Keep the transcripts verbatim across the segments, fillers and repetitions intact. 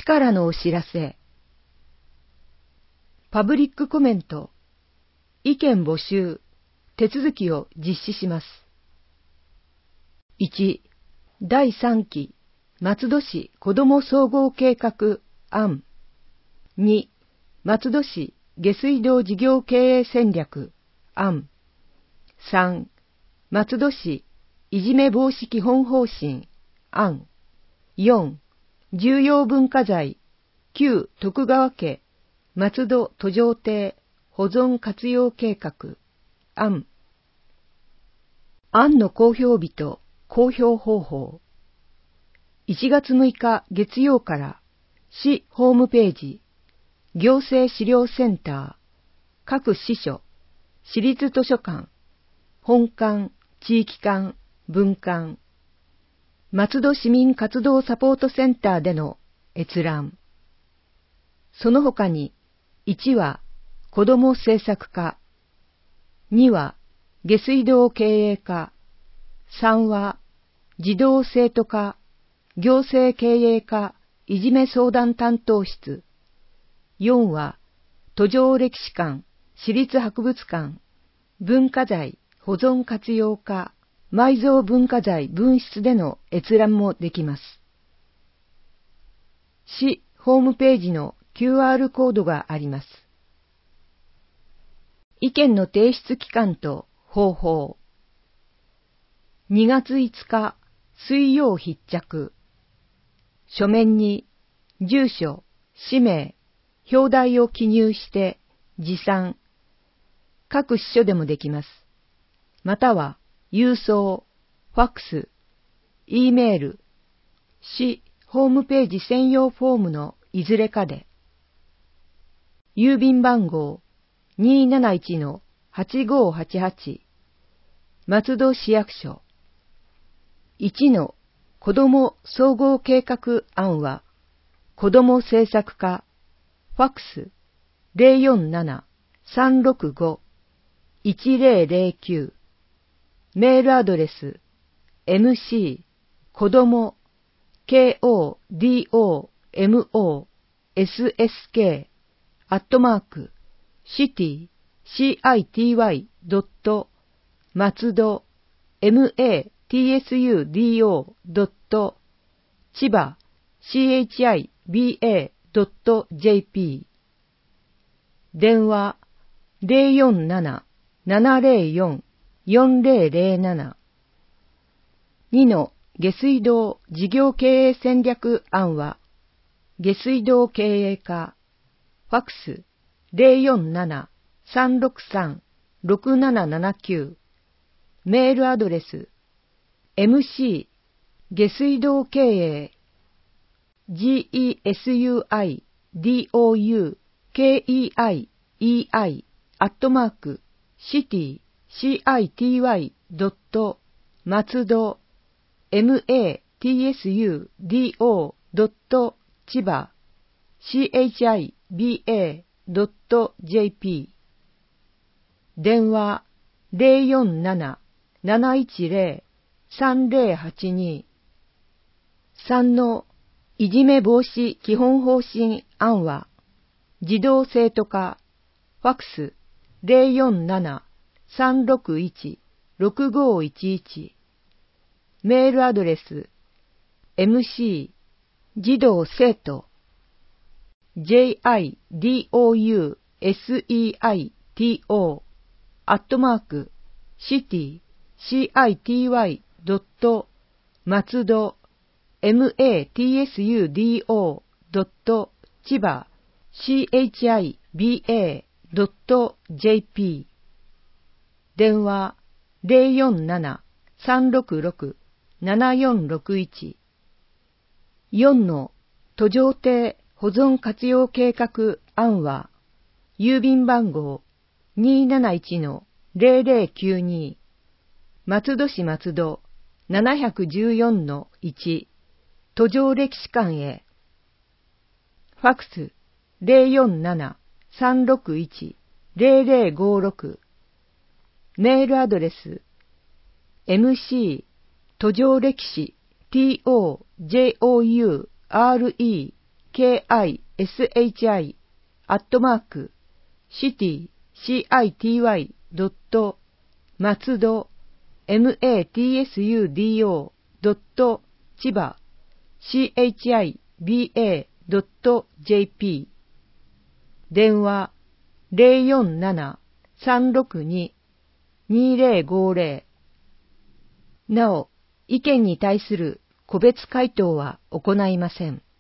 からのお知らせ。パブリックコメント、意見募集、手続きを実施します。いち、だいさんき松戸市子ども総合計画案。に、松戸市下水道事業経営戦略案。さん、松戸市いじめ防止基本方針案。よん、重要文化財旧徳川家松戸途上邸保存活用計画案。案の公表日と公表方法。いちがつむいか月曜から市ホームページ、行政資料センター、各支所、市立図書館、本館、地域館、分館、松戸市民活動サポートセンターでの閲覧。その他に、いちは子ども政策課、には下水道経営課、さんは児童生徒課、行政経営課いじめ相談担当室、よんは途上歴史館、市立博物館、文化財保存活用課、埋蔵文化財分室での閲覧もできます。市ホームページの キューアール コードがあります。意見の提出期間と方法。にがついつか水曜必着。書面に住所、氏名、表題を記入して持参。各支所でもできます。または郵送、ファックス、Eメール、市ホームページ専用フォームのいずれかで。郵便番号 にーなないちのはちごーはちはち 松戸市役所。いちの子ども総合計画案は、子ども政策課、ファックス ゼロよんなな さんろくご いちぜろぜろきゅう、メールアドレス エムシー 子ども ケーオーディーオーエムオーエスエスケー アットマークシティ シーアイティーワイ ドット松戸 エムエーティーエスユーディーオー ドット千葉 シーエイチアイビーエー ドットジェーピー。電話 ゼロよんなな ななゼロよん よんゼロゼロなな。にの下水道事業経営戦略案は、下水道経営課、ファックス ゼロよんなな さんろくさん ろくななななきゅう、メールアドレス エムシー 下水道経営 ジーイーエスユーアイディーオーユーケーイーアイイーアイ アットマークシティ シーアイティーワイ ドット松戸 エムエーティーエスユーディーオー ドット千葉 シーエイチアイビーエー ドットジェーピー。電話 ゼロよんなな なないちゼロ さんゼロはちに。さんのいじめ防止基本方針案は、児童生徒課、ファックス ゼロよんなな さんろくいち ろくごいちいち、メールアドレス エムシー 児童生徒 ジェイアイディーオーユーエスイーアイティーオー アットマークシティ シーアイティーワイ ドット松戸 エムエーティーエスユーディーオー ドット千葉 シーエイチアイビーエー ドットジェーピー。電話 ゼロよんなな さんろくろく ななよんろくいち。よんの途上邸保存活用計画案は、郵便番号 にーなないちのゼロゼロきゅうに、松戸市松戸 なないちよんのいち、途上歴史館へ。ファックス ゼロよんなな さんろくいち ゼロゼロごろく。メールアドレス エムシー 途上歴史 トジョウレケーアイエスエイチアイ アットマーク、シティ、シーアイティーワイ ドット、松戸、マツド、ドット、千葉、シーエイチアイビーエー ドット ジェーピー。電話、ゼロよんなな さんろくに にゼロごゼロ。なお、意見に対する個別回答は行いません。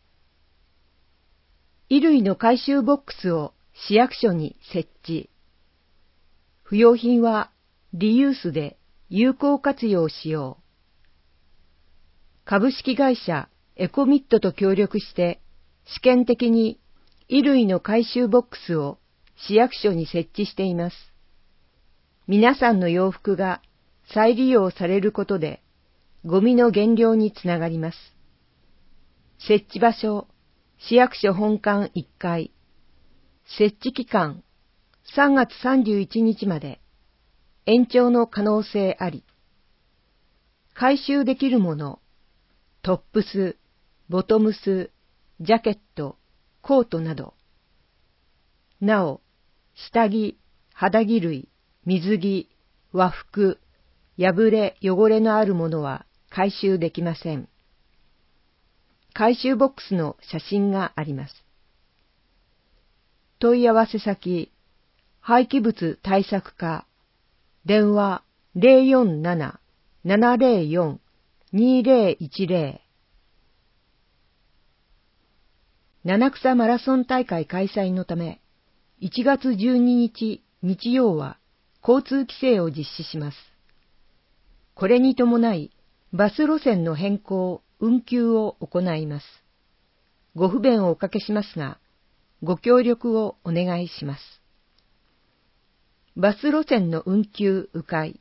衣類の回収ボックスを市役所に設置。不用品はリユースで有効活用しよう。株式会社エコミットと協力して試験的に衣類の回収ボックスを市役所に設置しています。皆さんの洋服が再利用されることでゴミの減量につながります。設置場所、市役所本館いっかい。設置期間、さんがつさんじゅういちにちまで。延長の可能性あり。回収できるもの、トップス、ボトムス、ジャケット、コートなど。なお、下着、肌着類、水着、和服、破れ、汚れのあるものは回収できません。回収ボックスの写真があります。問い合わせ先、廃棄物対策課、電話ゼロよんなな ななゼロよん にゼロいちゼロ。七草マラソン大会開催のため、いちがつじゅうににち日曜は交通規制を実施します。これに伴い、バス路線の変更、運休を行います。ご不便をおかけしますが、ご協力をお願いします。バス路線の運休迂回。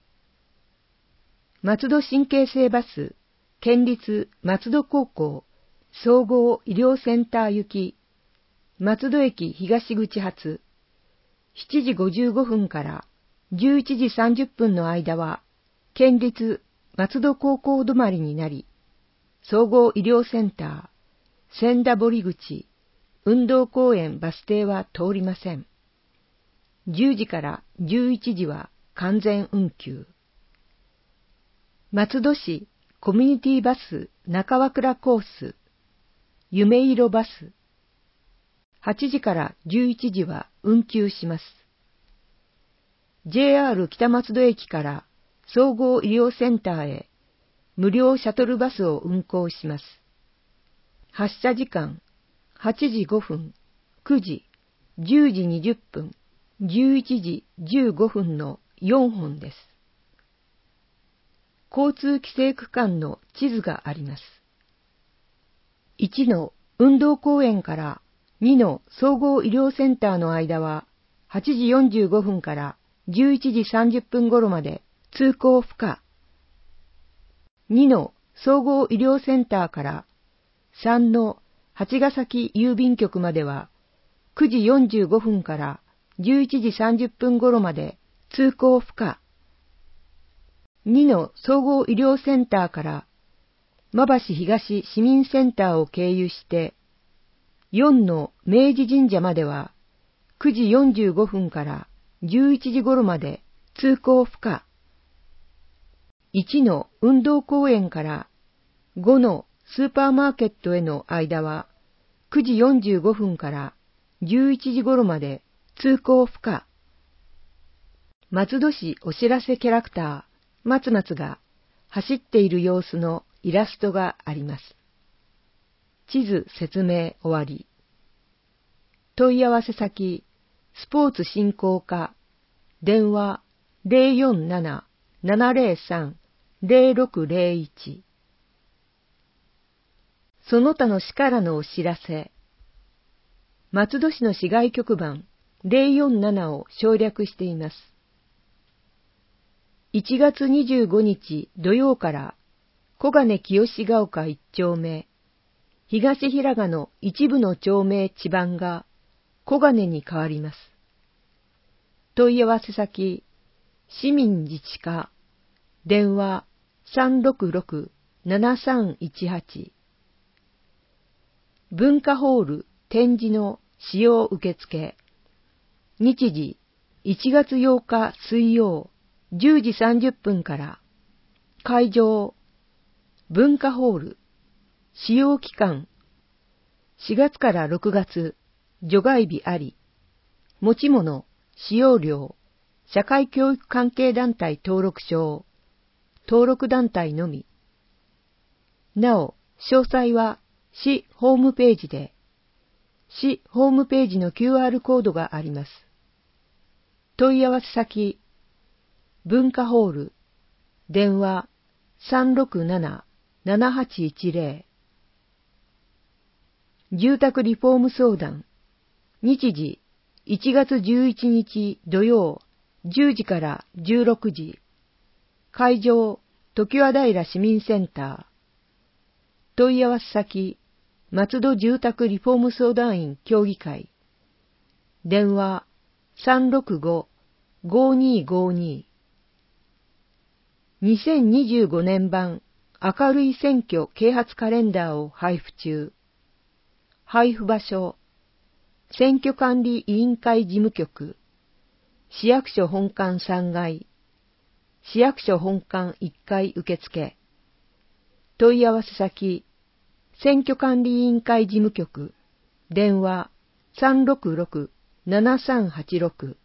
松戸神経生バス、県立松戸高校総合医療センター行き、松戸駅東口発、しちじごじゅうごふんからじゅういちじさんじゅっぷんの間は、県立松戸高校止まりになり、総合医療センター、千田堀口、運動公園バス停は通りません。じゅうじからじゅういちじは完全運休。松戸市コミュニティバス中和倉コース、夢色バス、はちじからじゅういちじは運休します。ジェイアール 北松戸駅から総合医療センターへ無料シャトルバスを運行します。発車時間、はちじごふん、くじ、じゅうじにじゅっぷん、じゅういちじじゅうごふんのよんほんです。交通規制区間の地図があります。いちの運動公園からにの総合医療センターの間ははちじよんじゅうごふんからじゅういちじさんじゅっぷん頃まで通行不可。にの総合医療センターからさんの八ヶ崎郵便局まではくじよんじゅうごふんからじゅういちじさんじゅっぷん頃まで通行不可。にの総合医療センターから馬橋東市民センターを経由してよんの明治神社まではくじよんじゅうごふんからじゅういちじ頃まで通行不可。いちの運動公園からごのスーパーマーケットへの間はくじよんじゅうごふんからじゅういちじ頃まで通行不可。松戸市お知らせキャラクター、松松が走っている様子のイラストがあります。地図説明終わり。問い合わせ先、スポーツ振興課、電話ゼロよんなな ななゼロさん ゼロろくゼロいち。その他の市からのお知らせ。松戸市の市外局番ゼロよんななを省略しています。いちがつにじゅうごにち土曜から小金清が丘いっ丁目、東平賀の一部の町名地番が小金に変わります。問い合わせ先、市民自治課、電話 さんろくろく ななさんいちはち。 文化ホール展示の使用受付。日時いちがつようか水曜じゅうじさんじゅっぷんから。会場文化ホール。使用期間しがつからろくがつ、除外日あり。持ち物、使用料、社会教育関係団体登録証、登録団体のみ。なお、詳細は市ホームページで、市ホームページの キューアール コードがあります。問い合わせ先、文化ホール、電話 さんろくなな ななはちいちゼロ。住宅リフォーム相談。日時いちがつじゅういちにち土曜じゅうじからじゅうろくじ。会場常盤平市民センター。問い合わせ先松戸住宅リフォーム相談員協議会。電話 さんろくご ごにごに。にせんにじゅうごねん版明るい選挙啓発カレンダーを配布中。配布場所、選挙管理委員会事務局、市役所本館さんがい、市役所本館いっかい受付。問い合わせ先、選挙管理委員会事務局、電話 さんろくろく ななさんはちろく。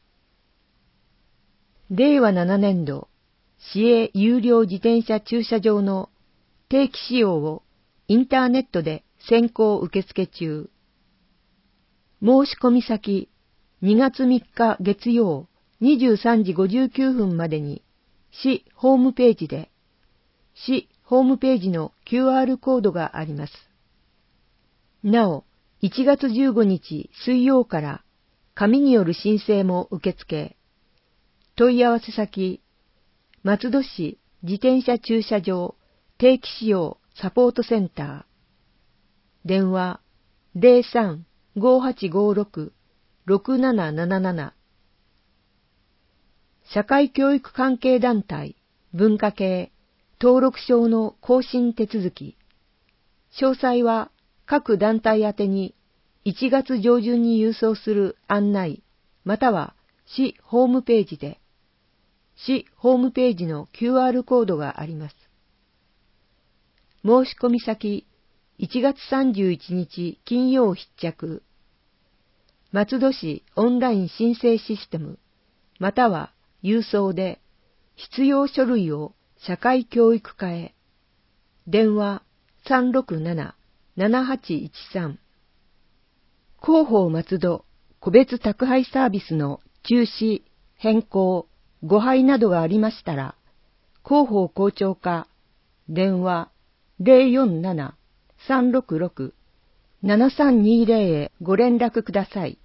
れいわななねんど、市営有料自転車駐車場の定期使用をインターネットで先行受付中。申し込み先、にがつみっか月曜にじゅうさんじごじゅうきゅうふんまでに、市ホームページで、市ホームページの キューアール コードがあります。なお、いちがつじゅうごにち水曜から紙による申請も受付。問い合わせ先、松戸市自転車駐車場定期使用サポートセンター。電話 ゼロさん ごはちごろく ろくなななななな。社会教育関係団体文化系登録証の更新手続き。詳細は各団体宛てにいちがつじょうじゅんに郵送する案内または市ホームページで、市ホームページの キューアール コードがあります。申し込み先、いちがつさんじゅういちにち金曜必着。松戸市オンライン申請システム、または郵送で必要書類を社会教育課へ。電話 さんろくなな ななはちいちさん。広報松戸個別宅配サービスの中止、変更、誤配などがありましたら、広報校長課、電話 ゼロよんなな さんろくろく ななさんにゼロ へご連絡ください。